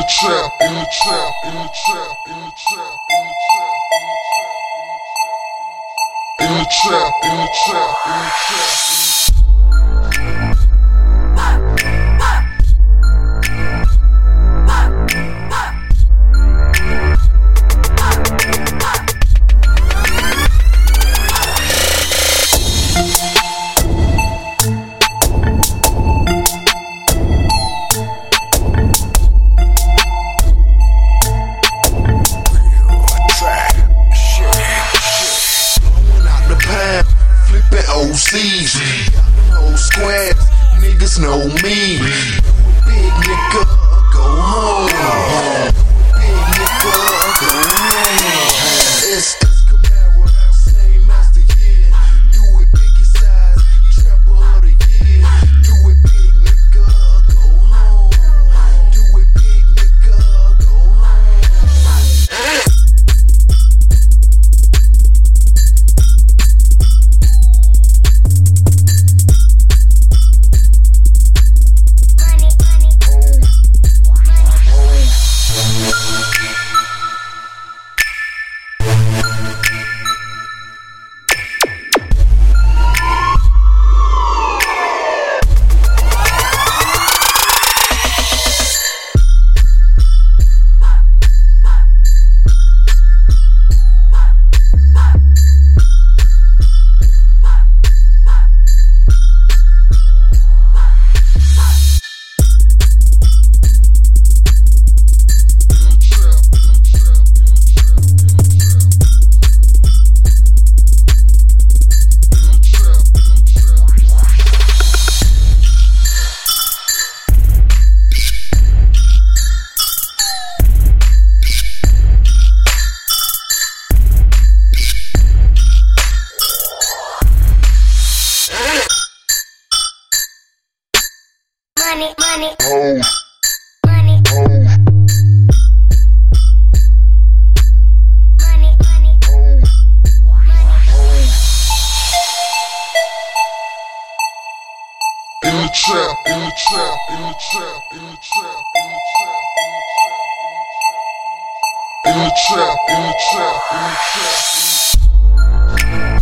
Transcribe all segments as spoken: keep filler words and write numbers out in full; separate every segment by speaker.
Speaker 1: trap, in the trap, in the trap, in the trap, in the trap, in the trap, in the trap, in the trap. Flippin' O Cs, them whole squares, niggas know me. Big nigga, go home. Big nigga, go home. It's this Camaro, same as the year. Do it biggie size, trapper of the year. Do it big nigga, go home. Do it big nigga, go home.
Speaker 2: Money, money,
Speaker 1: Oh.
Speaker 2: money,
Speaker 1: Oh.
Speaker 2: money, money,
Speaker 1: Oh. In the trap, in the trap, in the trap, in the trap, in the trap, in the trap, in the trap.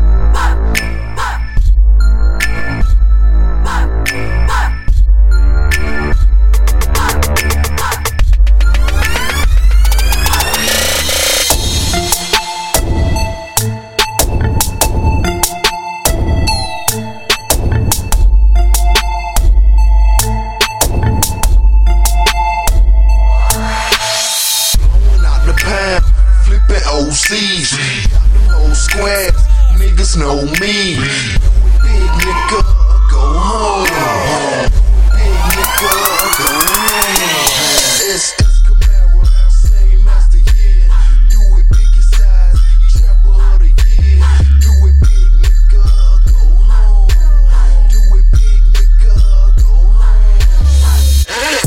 Speaker 1: Flippin' O Cs, them whole squares, niggas know me. Big nigga, go home. Big nigga, go home. It's this Camaro, same as the year. Do it biggie size, trapper of the year. Do it big nigga, go home. Do it big nigga, go home.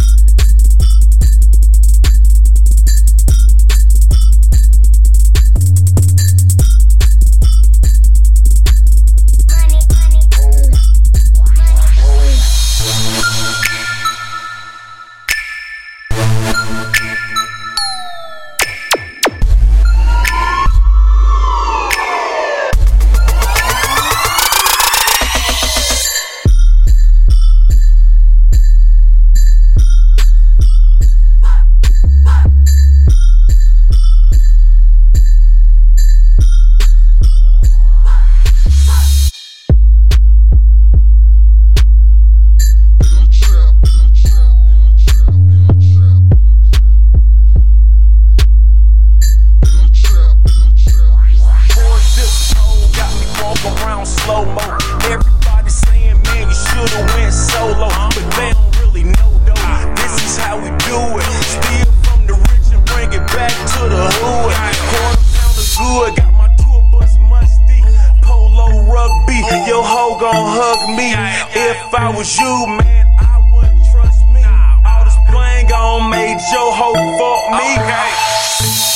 Speaker 3: Everybody saying, man, you should've went solo, but they don't really know though. This is how we do it. Steal from the rich and bring it back to the hood. Quarter pound of good, got my tour bus musty. Polo rugby, your hoe gon' hug me. If I was you, man, I wouldn't trust me. All this playing gon' make your hoe fuck me.